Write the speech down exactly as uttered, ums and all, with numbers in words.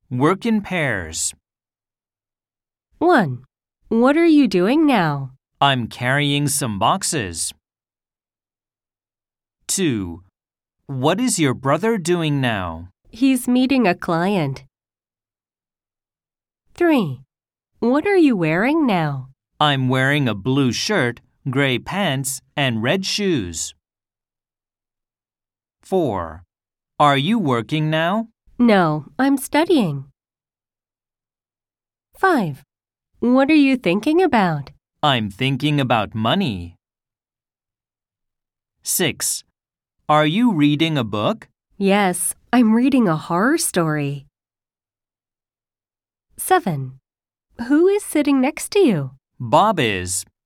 Work in pairs. one. What are you doing now? I'm carrying some boxes. two. What is your brother doing now? He's meeting a client. three. What are you wearing now? I'm wearing a blue shirt, gray pants, and red shoes. four. Are you working now? No, I'm studying. five. What are you thinking about? I'm thinking about money. six. Are you reading a book? Yes, I'm reading a horror story. seven. Who is sitting next to you? Bob is.